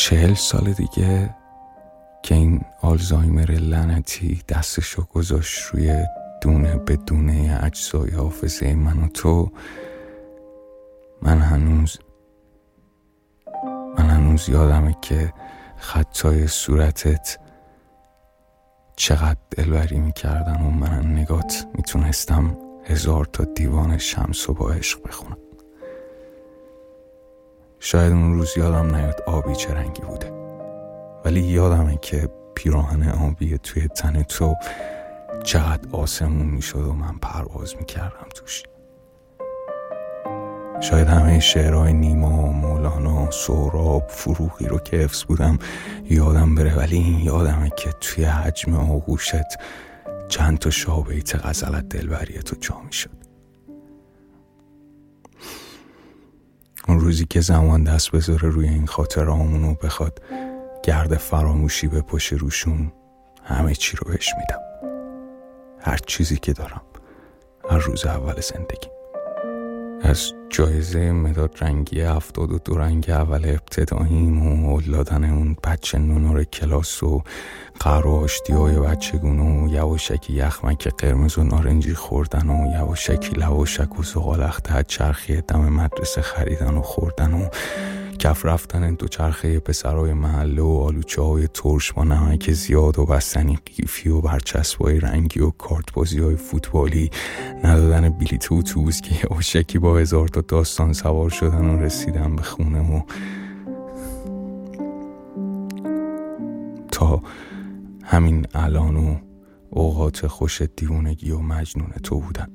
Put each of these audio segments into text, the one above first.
40 سال دیگه که این آلزایمر لعنتی دستشو گذاشت روی دونه به دونه اجزای حافظه من و تو، من هنوز یادمه که خطای صورتت چقدر دلبری میکردن و من نگات میتونستم 1000 تا دیوان شمس و با عشق بخونم. شاید اون روز یادم نیاد آبی چه رنگی بوده، ولی یادمه که پیراهن آبی توی تن تو چقدر آسمون میشد و من پرواز میکردم توش. شاید همه شعرهای نیما، مولانا، سهراب، فروغی رو که حفظ بودم یادم بره، ولی این یادمه که توی حجم آغوشت چند تا شابیت غزلت دلبری تو جا میشد. اون روزی که زمان دست بذاره روی این خاطرهامون و بخواد گرد فراموشی بپاشه روشون، همه چی رو بهش میدم، هر چیزی که دارم، هر روز اول زندگی. از جایزه مداد رنگی 72 رنگ اول ابتداییم و دادن اون بچه نونور کلاس و قهر و آشتی‌های بچگونه و یواشکی یخمک قرمز و نارنجی خوردن و یواشکی لواشک و زغالخته چرخی دم مدرسه خریدن و خوردن و کف رفتن دوچرخه پسرای محله و آلوچه های ترش با نمک زیاد و بستنی قیفی و برچسبای رنگی و کارت بازی های فوتبالی، ندادن بلیط اتوبوس که یواشکی با 1000 تا داستان سوار شدن و رسیدن به خونه و تا همین الان و اوقات خوش دیوونگی و مجنون تو بودن.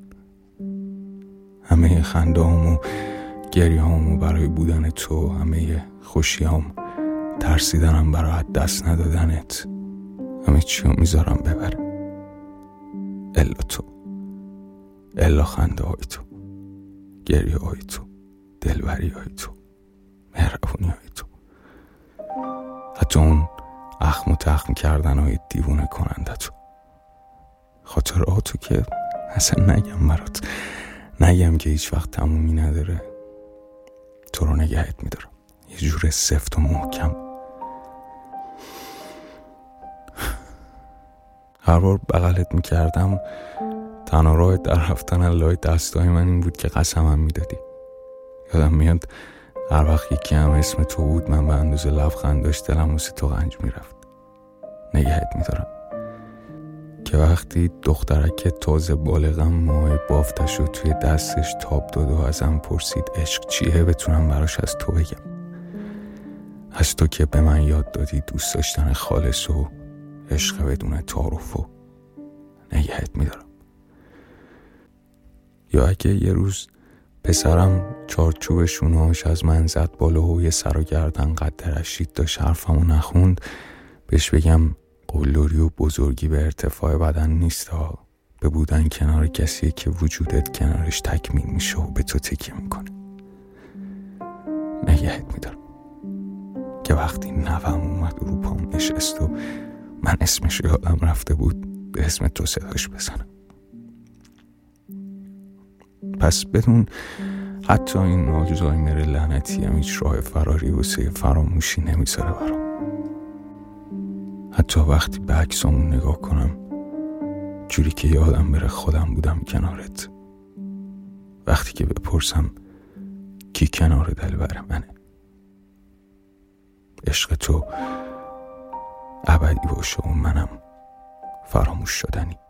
همه خنده‌هام و گریه‌هامو برای بودن تو، همه خوشیام، ترسیدنم برای دست ندادنت، همه چیو میذارم ببره الا تو، الا خنده های تو، گریه های تو، دلبری های تو، مهربونی های تو، حتی اون اخم و تخم کردن های دیوونه کننده تو، خاطراتو که اصلا نگم برات، نگم که هیچ وقت تمومی نداره، تو رو نگهت میدارم یه جور سفت و محکم. هر بار بغلت میکردم تنها راه در رفتن لای دستای من این بود که قسمم میدادی. یادم میاد هر وقت یکی هم اسم تو بود من به اندازه لبخند داشت دلم واسه تو رنج میرفت. نگهت میدارم که وقتی دخترک تازه بالغم موهای بافتش رو توی دستش تاب داد و ازم پرسید عشق چیه، بتونم براش از تو بگم، از تو که به من یاد دادی دوست داشتن خالص و عشق بدون تعارف و نگهت میدارم. یا اگه یه روز پسرم چارچوب شونهاش از من زد بالا و یه سر و گردن قد رشید داشت حرفمو نخوند، بهش بگم قلدری و بزرگی به ارتفاع بدن نیست ها، به بودن کنار کسی که وجودت کنارش تکمیل میشه و به تو تکیه میکنه. نگهت میدارم که وقتی نوام اومد اروپام نشست و من اسمش یادم رفته بود به اسم تو صداش بزنم. پس بدون حتی این آلزایمر لعنتی هم هیچ راه فراری واسه فراموشی نمیذاره برام. حتی وقتی به عکسامون نگاه کنم جوری که یادم بره خودم بودم کنارت، وقتی که بپرسم کی کنار دلبر منه، عشق تو ابدی باشه و منم فراموش شدنی.